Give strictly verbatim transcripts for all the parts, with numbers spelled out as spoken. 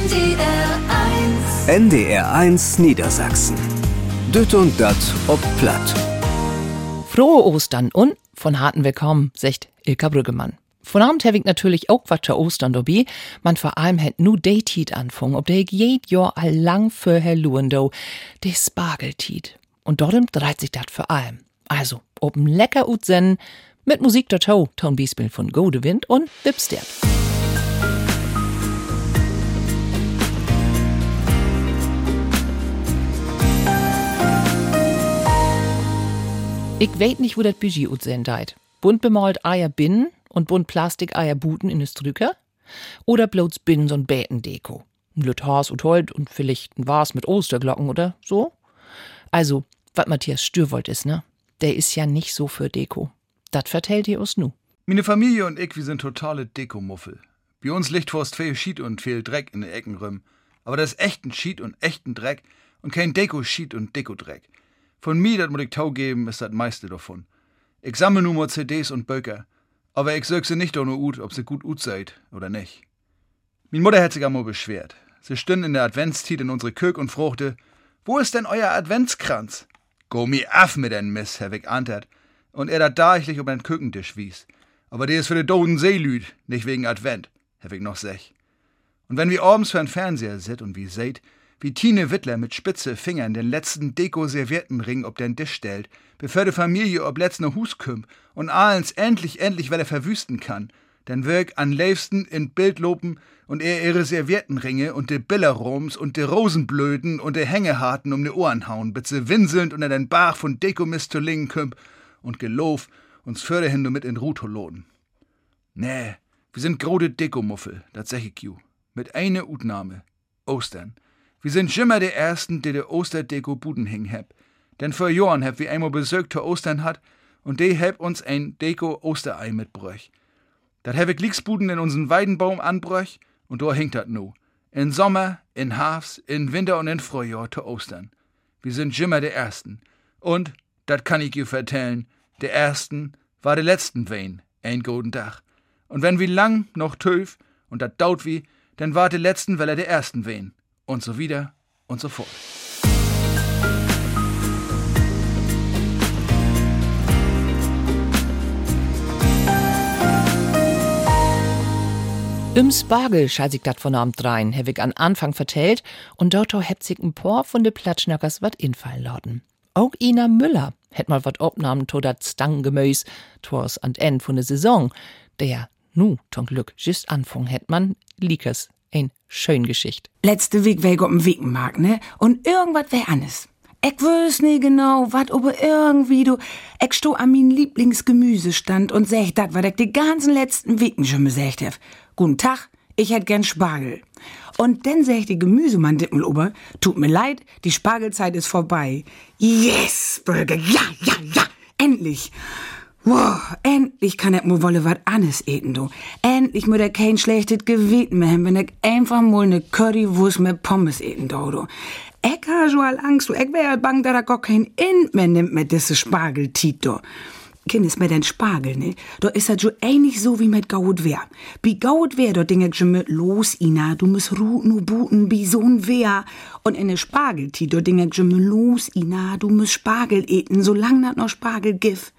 D R eins. N D R eins Niedersachsen. Düt und dat ob Platt. Frohe Ostern und von harten Willkommen, sagt Ilka Brüggemann. Von Abend habe ich natürlich auch was zur Ostern dabei. Man vor allem hat nu de Tiet anfangen, ob der ich jed Jahr allang für Herr Luendo, de Spargeltiet. Und dort dreht sich dat für allem. Also, ob'n lecker utsen, mit Musik der Tau, Tonbiespel von Godewind und Dipstert. Ich weet nicht, wo dat Budget utsen deit. Bunt bemalt Eier Binnen und bunt Plastik-Eier Buten in de Strücker? Oder bloß Binnen so'n Bätendeko? Ein Lüt Haas und Holt und vielleicht ein Vase mit Osterglocken oder so? Also, wat Matthias Stürwold is, ne? Der is ja nicht so für Deko. Dat vertellt ihr uns nu. Meine Familie und ich, wir sind totale Dekomuffel. Bei uns liegt vorst viel Schied und viel Dreck in den Ecken rum. Aber das ist echten Schied und echten Dreck und kein Deko-Schied und Deko-Dreck. Von mir, dat muss ich tau geben, ist das meiste davon. Ich sammle nur mal C Ds und Böcker. Aber ich sag sie nicht auch nur ut, ob sie gut ut seid oder nicht. Min Mutter hat sich einmal beschwert. Sie stünd in der Adventszeit in unsere Kök und fruchte, wo ist denn euer Adventskranz? Go mi af mit den Miss, hab ich antert. Und er dat daichlich um den Kükentisch wies. Aber der ist für de doden Seelüd, nicht wegen Advent, hab ich noch sech. Und wenn wir abends für den Fernseher sit und wie seht, wie Tine Wittler mit spitze Fingern den letzten Deko-Serviettenring ob den Tisch stellt, bevor de Familie ob letzte Hus kümmt und allens endlich, endlich, weil er verwüsten kann, dann wirk an liebsten in Bild lopen und er ihre Serviettenringe und de Billerroms und de Rosenblöden und de Hängeharten um de Ohren hauen, bis sie winselnd unter den Bach von Dekomist zu lingen kümmt und gelof uns förderhin nur mit in Ruto loden. Nee, wir sind grode Dekomuffel, dat sag ich ju. Mit eine Utnahme. Ostern. Wir sind schimmer de Ersten, die de Osterdeko-Buden hing heb. Denn vor Jahren heb wir einmal besögt zur Ostern hat und de heb uns ein Deko-Osterei mitbröch. Dat heb ich Liegsbuden in unseren Weidenbaum anbröch und da hinkt dat nu. In Sommer, in Herbst, in Winter und in Frühjahr zu Ostern. Wir sind schimmer de Ersten. Und, dat kann ich ju vertellen, de Ersten war de letzten Wein, ein guten Tag. Und wenn wir lang noch töf und dat daut wie, dann war de letzten Welle de Ersten Wein. Und so wieder und so fort. Im Spargel schall sich dat von Abend rein, hab ich an Anfang vertellt, und dort hebt sich ein paar von de Platschnackers wat infallen lauten. Auch Ina Müller hätt mal wat opnahmen to dat Stangengemüs, tors an End von de Saison, der, nu, ton Glück, just Anfang hätt man, liekes. Ein schön Geschicht. Letzte Weg wär ich auf dem Wickenmarkt, ne? Und irgendwas wär anders. Ich wüs nie genau, wat, aber irgendwie, du, ich sto an min Lieblingsgemüsestand und sag dat, wat ich die ganzen letzten Wicken schon gesagt hab. Guten Tag, ich hätt gern Spargel. Und dann sag die Gemüsemann Dippel ober, tut mir leid, die Spargelzeit ist vorbei. Yes, Burger, ja, ja, ja, endlich. Wow, endlich kann ich mal wolle wat anderes eten, du. Endlich muss ich kein schlechtes Gewissen mehr haben, wenn ich einfach mal ne Currywurst mit Pommes eten, du. Ich ha schon all Angst, du. Ich wär ja bang, dass er gar kein End mehr nimmt mit diese Spargeltiet, du. Kindes mit den Spargel, ne? Da ist das schon ähnlich so wie mit Gaut wär. Bi Gaut wär, da denk ich schon mit los, Ina, du musst ruten und buten, bi so'n wär. Und in ne Spargeltiet, da denk ich schon mit los, Ina, du musst Spargel eten, solange das noch Spargel gibt.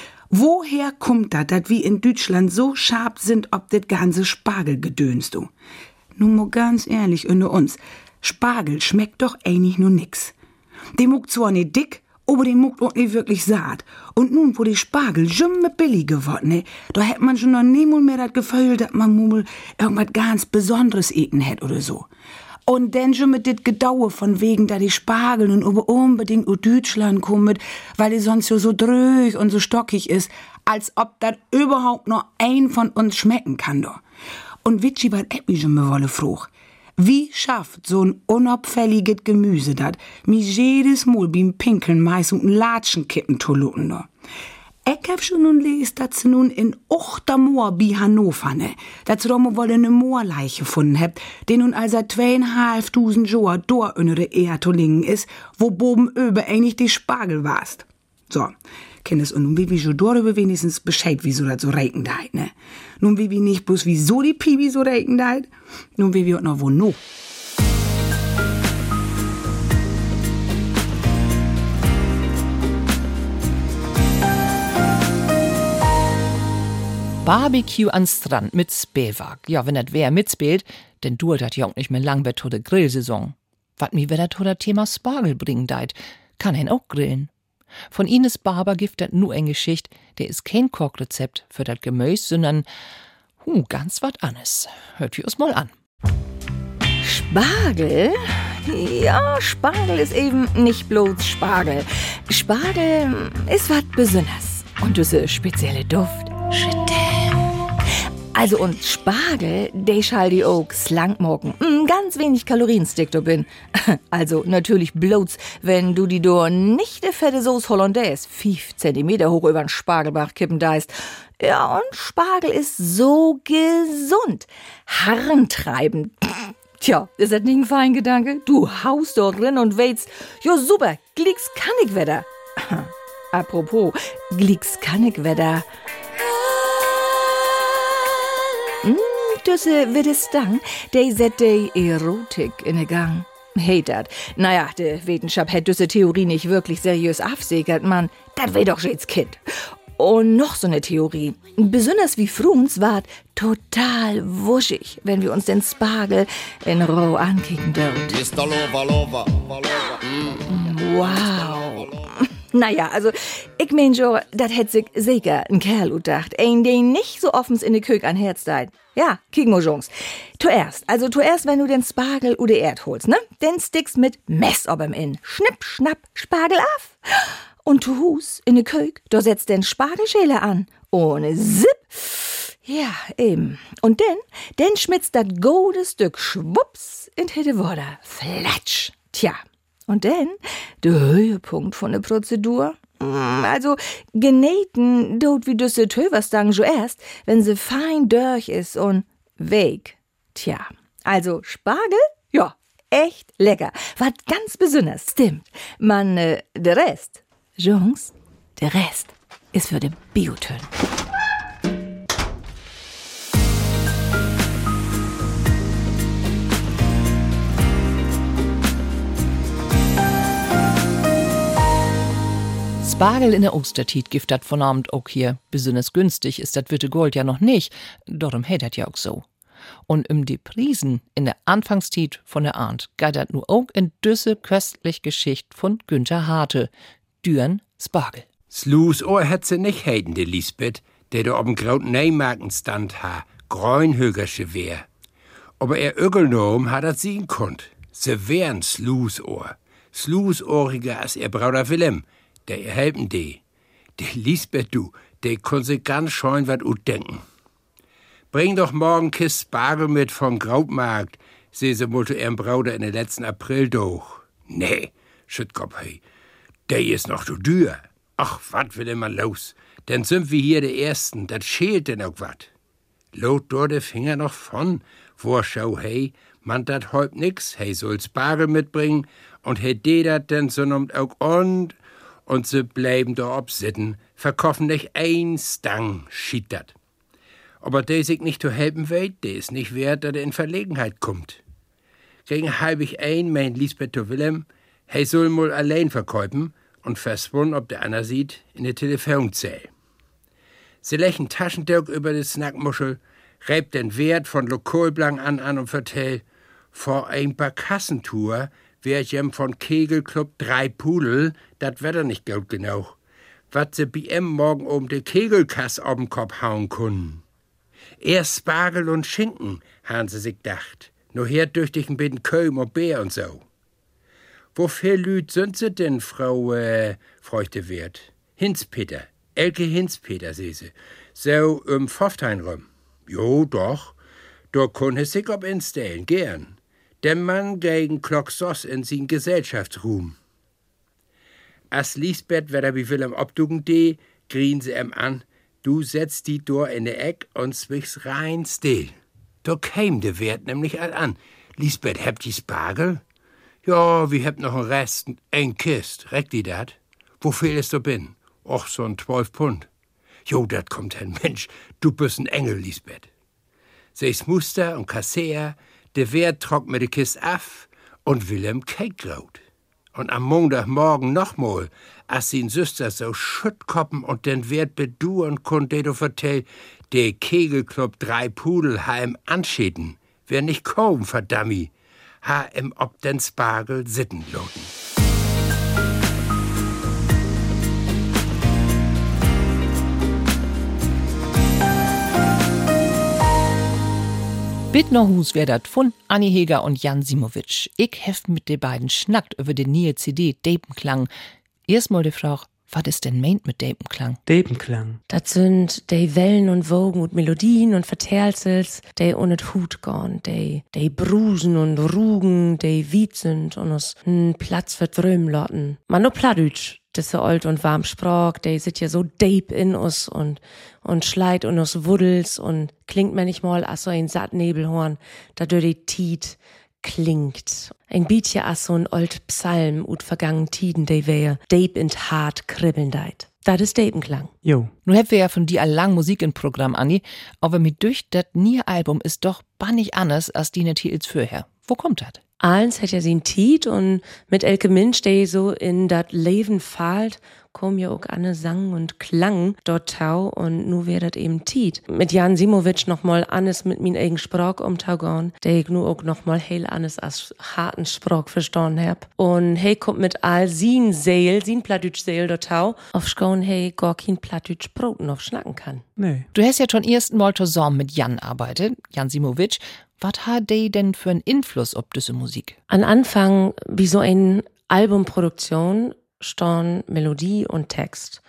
Woher kommt das, dass wir in Deutschland so scharf sind ob das ganze Spargelgedöns, du? Nun mal ganz ehrlich unter uns, Spargel schmeckt doch eigentlich nur nix. Der muckt zwar nicht dick, aber der muckt auch nicht wirklich saat. Und nun, wo die Spargel schimme billig geworden, ne, da hätt man schon noch niemals mehr das Gefühl, dass man mal irgendwas ganz Besonderes eten hätt oder so. Und dann schon mit dit Gedauer von wegen, da die Spargel nun aber unbedingt aus Deutschland kommen, weil die sonst so dröch und so stockig ist, als ob das überhaupt noch ein von uns schmecken kann, doch. Und witschi, was ich mich schon mal wolle fruch. Wie schafft so ein unabfälliges Gemüse dat, mich jedes Mal beim Pinkeln meist und Latschen kippen zu luten, doch. Ich hab schon nun les, dass sie nun in Ochtermoor bei Hannover, ne, dass sie doch mal wolle ne Moorleiche gefunden habt, die nun also zweieinhalbtausend Jahre dort unter der Erde zu liegen ist, wo boben über eigentlich die Spargel warst. So, Kindes, und nun wie wir schon darüber wenigstens Bescheid, wieso das so reiken ne. Nun wie wir nicht bloß wieso die Pibi so reiken nun wie wir auch noch wo no. Barbecue an Strand mit Spähwag. Ja, wenn das wer mitspielt, denn duert das ja auch nicht mehr lang bei der Grillsaison. Was mir wer das oder Thema Spargel bringen deit, kann ihn auch grillen. Von Ines Barber gibt das nur eine Geschichte, der ist kein Kochrezept für das Gemüse, sondern hu, ganz wat anderes. Hört ihr uns mal an. Spargel? Ja, Spargel ist eben nicht bloß Spargel. Spargel ist was Besonderes. Und diese spezielle Duft. Also und Spargel, der schall die auch slank morgen. Ganz wenig Kalorienstick du bin. Also natürlich bloß, wenn du die do nicht de fette Sauce Hollandaise fünf Zentimeter hoch übern Spargelbach kippen deist. Ja, und Spargel ist so gesund. Harntreibend. Tja, ist das nicht ein fein Gedanke? Du haust doch drin und weitst. Jo, super, Glicks kann ich wieder. Apropos, Glicks kann ich wieder. Mm, düsse wird es dann, der set die Erotik in den Gang. Hey, dat. Naja, de Wissenschaft hätt düsse Theorie nicht wirklich seriös absegert, Mann. Dat wär doch jetzt Kind. Und noch so eine Theorie. Besonders wie Fruns wart total wuschig, wenn wir uns den Spargel in roh ankicken dürfen. Wow. Naja, also, ich mein jo, dat hätt sich sicher ein Kerl udacht. Ein, der nicht so offens in de Kök an Herz deit. Ja, kicken wir Jungs. Zuerst, also zuerst, wenn du den Spargel oder Erd holst, ne? Den stickst mit Mess ob'm in. Schnipp, schnapp, Spargel auf. Und du hus in de Kök, da setzt den Spargelschäler an. Ohne Zip. Ja, eben. Und denn, denn schmitzt dat gode Stück schwupps in de Wader. Flatsch. Tja. Und denn, der Höhepunkt von der Prozedur. Also, genähten dort wie düsse Töverstangen jo erst, wenn sie fein durch ist und weg. Tja, also Spargel? Ja, echt lecker. Was ganz Besonderes, stimmt. Man, äh, der Rest, Jungs, der Rest ist für den Bioton. Spargel in der Ostertiet gibt dat von Abend auch hier. Besonders günstig ist dat Witte Gold ja noch nicht. Darum hätt dat ja auch so. Und um die Prisen in der Anfangstiet von der Ahnt geht dat nu auch in düsse köstlich Geschicht von Günther Harte. Düren Spargel. Slu's Ohr hätt se nicht heiden, de Lisbeth, der da ob'n grauten Neimarkenstand ha, grünhögersche wär. Aber er ögelnom hat dat sehen konnt. Se wären Slu's Ohr. Slu's Ohriger als er Bruder Willem. Der helfen de. Der Lisbeth, du, der kann sich ganz scheuen wat ut denken. Bring doch morgen Kist Spargel mit vom Grautmarkt, seh se mutte ihrem Bruder in den letzten April durch. Nee, Schüttkopf, hey, der ist noch zu dür. Ach, wat will immer los? Denn sind wir hier die Ersten, dat schält denn auch wat. Lot dort de Finger noch von, Vorschau, hey, man dat heut nix, hey soll Spargel mitbringen und hey de dat denn so nommt auch und... Und sie bleiben da obsitten, verkaufen nicht ein Stang, schied dat. Aber der sich nicht zu helfen will, der ist nicht wert, dass er in Verlegenheit kommt. Gegen halbig ein, mein Lisbeth zu Willem, hey soll mal allein verkäupen und verschwunden, ob der einer sieht, in der Telefonzelle. Sie lächen Taschentuch über die Snackmuschel, reibt den Wert von Lokalblanc an an und vertellt, vor ein paar Kassentour wär ich jem von Kegelclub drei Pudel, dat wär nicht gut genau. Wat se bi em morgen um de Kegelkass ob'n Kopf hauen können. Erst Spargel und Schinken, han se sich dacht. Nur her durch dich ein bisschen Kölm und Bär und so. Wofür Lüd sind se denn, Frau, äh, freuchte Wirt? Hinzpeter, Elke Hinzpeter, seh se. So, um Pfofftein rum. Jo, doch. Da kun he sich ob instellen, gern. Der Mann gegen Klocksos in sin Gesellschaftsruhm. As Lisbeth weder wie Willem obdugen de, grien sie em an, du setzt die Dor in de Eck und zwichs rein still. Da käm de Wert nämlich all an. Lisbeth, habt die Spargel? Ja, wie habt noch ein Rest, ein Kist, reckt die dat? Wo viel ist du bin? Och, so ein zwölf Pfund. Jo, dat kommt ein Mensch, du bist ein Engel, Lisbeth. Seh's Muster und Kasseer, der Wert trock mir de Kist af und Willem Cakegraut. Und am Montagmorgen nochmal, als sin Süster so schüttkoppen und den Wert beduren konnt, der du vertell, der Kegelclub drei Pudelheim anschieden. Wer nicht kommen, verdammi, ha im ob den Spargel sitten loten. Bittnerhus wär dat von Anni Heger und Jan Simowitsch. Ich heft mit de beiden schnackt über de neue C D Depenklang. Erstmal die Frage, was ist denn meint mit Depenklang? Depenklang. Das sind die Wellen und Wogen und Melodien und Verteilsels, die ohne Hut gehen, die, die brusen und rugen, die wied sind und uns n Platz für Drömen lotten. Man nur Plattdeutsch, das so alt und warm Sprach, die sit ja so deep in uns und, und schleit und uns wuddels und klingt manchmal als so ein Sattnebelhorn, da durch die Tiet klingt. Ein Bietje as so ein old Psalm ut vergangen Tiden, de wär deep in hart kribbeln deit. Das ist Depenklang. Jo. Nun hätten wir ja von dir allang Musik im Programm, Anni, aber mit durch dat nie Album ist doch bannig anders als die Titels vorher. Wo kommt dat? Eins hat ja sin Tiet und mit Elke Minch, der so in dat Leben fahlt, kom ja auch Anne Sang und Klang dort tau und nu wär dat eben Tiet. Mit Jan Simowitsch nochmal Annes mit min eigen Sprach umtaugon, der ich nu auch nochmal heil Annes als harten Sprach verstanden hab. Und hey kommt mit all sin Seel, sin Plattdeutsch Seel dort tau, auf Schkaun hey gar kein Plattdeutsch Brot noch schnacken kann. Nee. Du hast ja schon ersten Mal zusammen mit Jan arbeitet, Jan Simowitsch. Was hat der denn für einen Einfluss auf diese Musik? An Anfang, wie so eine Albumproduktion, stand Melodie und Text.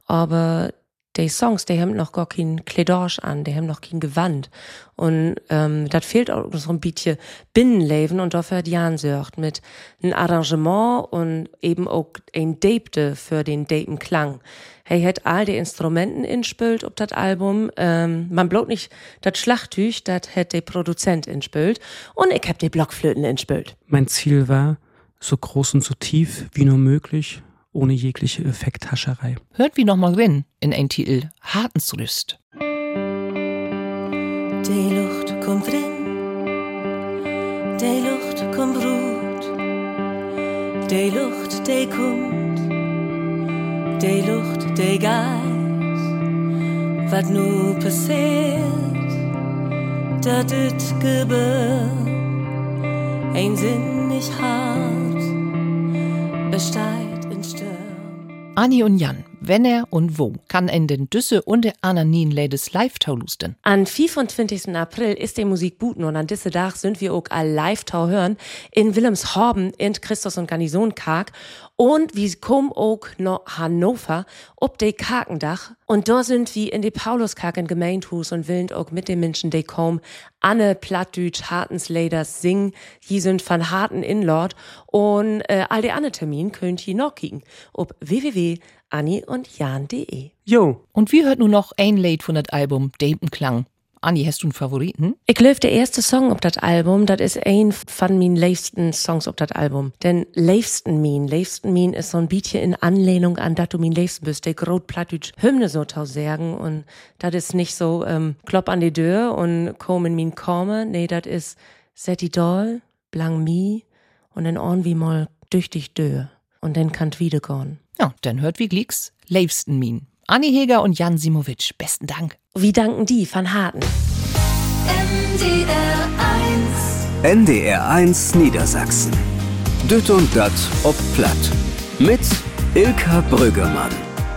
Aber die Songs, die haben noch gar kein Kledorsch an, die haben noch kein Gewand. Und ähm, das fehlt auch so ein bisschen Binnenleben und dafür hat Jan sorgt mit einem Arrangement und eben auch ein Debte für den Depenklang. Er hat all die Instrumenten inspült ob das Album. Ähm, man bloß nicht das Schlagtüch, das hat der Produzent inspült. Und ich hab die Blockflöten inspült. Mein Ziel war, so groß und so tief wie nur möglich, ohne jegliche Effekthascherei. Hört wie noch mal rein in ein Titel Hartensrüst. Die Luft kommt rein, die Luft kommt ruht, die Luft, die kommt, die Lucht, die geht. Was nu passiert, dat it gebeuert, ein Sinn nicht hart, besteigt in Stürm. Anni und Jan, wenn er und wo, kann in den Düsse und der Ananien Ladies live taulusten. Am fünfundzwanzigsten April ist die Musik buten und an diese Tag sind wir auch all live tau hören in Wilhelmshaven in Christus und Garnison Karg und wir kommen auch nach Hannover ob de Karkendach und da sind wir in de Pauluskarg in Gemeindhus und willen auch mit den Menschen die kommen Anne Plattdeutsch Hartensleders singen, die sind von Harten in Lord und äh, all die anderen Termine könnt ihr noch kicken ob w w w punkt anni und jan punkt de. Jo. Und wir hört nur noch ein Lied von das Album Depenklang. Anni, hast du einen Favoriten? Ich glaube, der erste Song auf das Album, das ist ein von meinen liebsten Songs auf das Album. Denn liebsten min, liebsten min ist so ein bisschen in Anlehnung an dat du min liebsten bist, der grot Plattdeutsch Hymne so tau sagen. Und das ist nicht so, ähm, klopp an die Tür und komm in min Korme. Nee, das ist set die doll, blang mi und dann on wie mal durch dich Dö. Und dann kannt wieder gehen. Ja, dann hört wie Glicks, liebsten min. Anni Heger und Jan Simowitsch, besten Dank. Wie danken die van Harten? N D R eins. N D R eins Niedersachsen. Düt und dat ob Platt. Mit Ilka Brüggemann.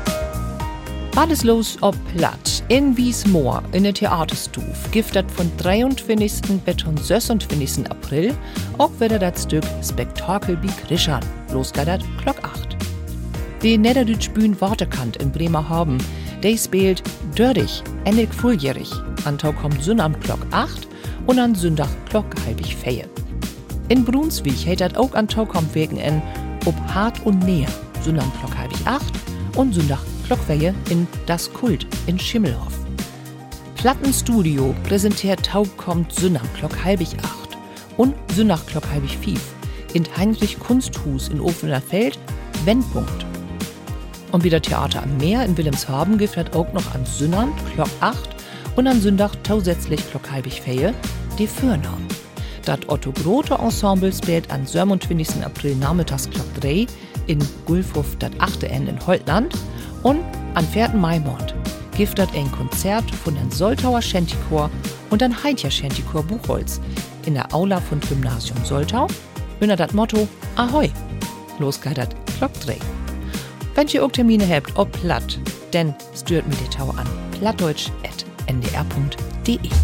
Was ist los ob Platt? In Wiesmoor, in der Theaterstuf, giftet von dreiundzwanzigsten bis zum sechsundzwanzigsten April, auch wieder das Stück Spektakel bi Krischan. Los geht dat Glock acht. Die Niederdütsch Bühn Wortekant in Bremerhaven, die spielt Dördig, endig volljährig. An Tau kommt Sünnam Glock acht und an Sündach Glock halbig Feie. In Brunswick hält dat auch an Tau kommt wegen en ob Hart und Näher. Sünnam Glock halbig acht und Sündach Glockfeie in Das Kult in Schimmelhof. Plattenstudio präsentiert Tau kommt Sünnam Glock halbig acht und Sündach Glock halbig fief in Heinrich Kunsthus in Ofener Feld Wendpunkt. Und wieder Theater am Meer in Wilhelmshaven gibt hat auch noch an Sünnand, Glock acht und an Sündach tausätzlich Glock halbig Feie, die Fürnorm. Das Otto Grote Ensemble spielt am siebenundzwanzigsten April nachmittags Glock drei in Gulfhof, das achte N in Holtland. Und am vierten Mai Mord gibt das ein Konzert von den Soltauer Schentikor und den Heidja Schentikor Buchholz in der Aula von Gymnasium Soltau unter das Motto Ahoi. Los geht das Glock drei. Wenn ihr auch Termine habt, ob platt, dann stört mir die Tau an plattdeutsch at n d r punkt d e.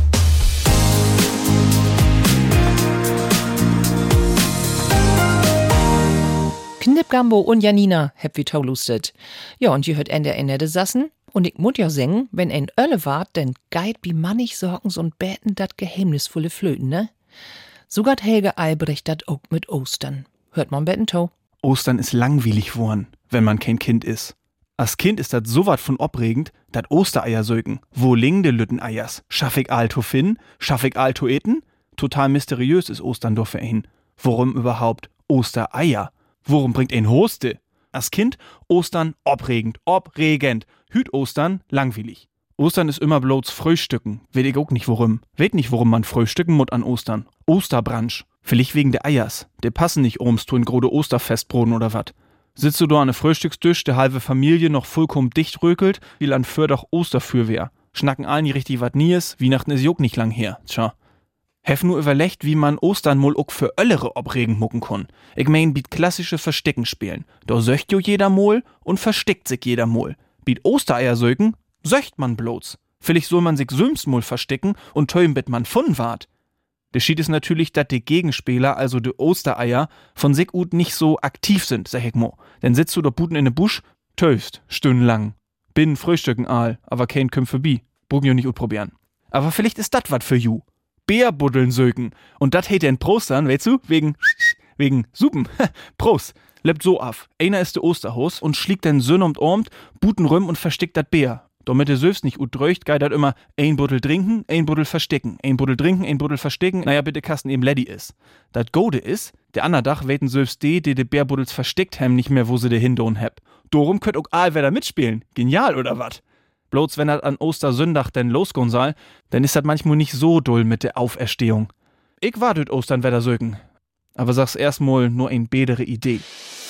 Knippgambo und Janina habt wie Tau lustet. Ja, und ihr hört N D R nette Sassen. Und ich muss ja sagen, wenn ein Ölle wart, dann geit wie mannig Sorgens und Beten dat geheimnisvolle Flöten, ne? Sogar Helge Albrecht dat auch mit Ostern. Hört man Betten Tau? Ostern ist langweilig worn, wenn man kein Kind is. Als Kind ist dat so wat von obregend, dat Ostereier söken. Wo liegen de Lütteneiers? Schaff ich alto fin? Schaff ich alto eten? Total mysteriös ist Ostern doch für ihn. Worum überhaupt Ostereier? Worum bringt ein Hoste? Als Kind Ostern obregend, obregend. Hüt Ostern langweilig. Ostern ist immer bloß Frühstücken. Weet ich auch nicht worum. Weet nicht, worum man frühstücken muss an Ostern. Osterbranch. Vielleicht wegen der Eiers. Der passen nicht ums zu in grode Osterfestbroten oder wat. Sitzt du da an ne Frühstückstisch, der halbe Familie noch vollkommen dicht rökelt, wie an Fördach Osterfürwehr. Schnacken allen nicht richtig wat nies, Weihnachten is juck nicht lang her. Tja. Hef nur überlegt, wie man Ostern mol ook für öllere obregend mucken kon. Ich mein, biet klassische Verstecken spielen. Da söcht jo jeder mol und versteckt sich jeder mol. Biet Ostereier söken, söcht man bloß. Vielleicht soll man sich süms mol verstecken und töim bet man fun wart. Der Schied ist natürlich, dass die Gegenspieler, also die Ostereier, von sich ut nicht so aktiv sind, sag ich mo. Denn sitzt du da buten in de Busch, töfst, stundenlang. Binnen Frühstücken all, aber kein kümmt vorbei. Bogen jo nicht ut probieren. Aber vielleicht ist dat wat für ju. Bärbuddeln söken. Und dat hätt den Prostern, weißt du, wegen, wegen Suppen. Prost. Lebt so af. Einer ist de Osterhos und schlägt den Sön und Ormt, buten rüm und versteckt dat Bär. Damit der Söfs nicht ut dröcht, geit dat immer ein Buddel trinken, ein Buddel verstecken, ein Buddel trinken, ein Buddel verstecken, naja, bitte Kasten eben Leddy is. Dat Gode is, der ander Dach weten Söfs de, die de Bärbuddels versteckt hem nicht mehr, wo sie de hindoen heb. Dorum könnt ook all wer da mitspielen. Genial, oder wat? Bloß wenn dat an Ostersündach denn losgehen soll, dann ist dat manchmal nicht so doll mit der Auferstehung. Ich war düt Ostern wedder söken. Aber sag's erstmal nur ein bedere Idee.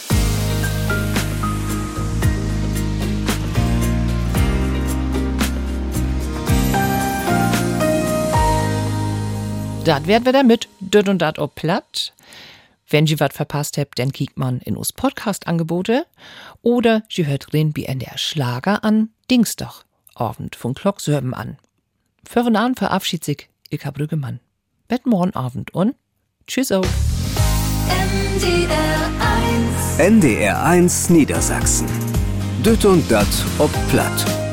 Dat werd wir damit, düt und dat ob platt. Wenn ihr wat verpasst habt, dann kiekt man in us Podcast-Angebote. Oder ihr hört rein wie N D R Schlager an Dingsdag, Abend von Glock sieben an. Für den Abend verabschiedet sich Ilka Brüggemann. Bett morgen Abend und tschüss auch. N D R eins N D R eins Niedersachsen. Düt und dat ob platt.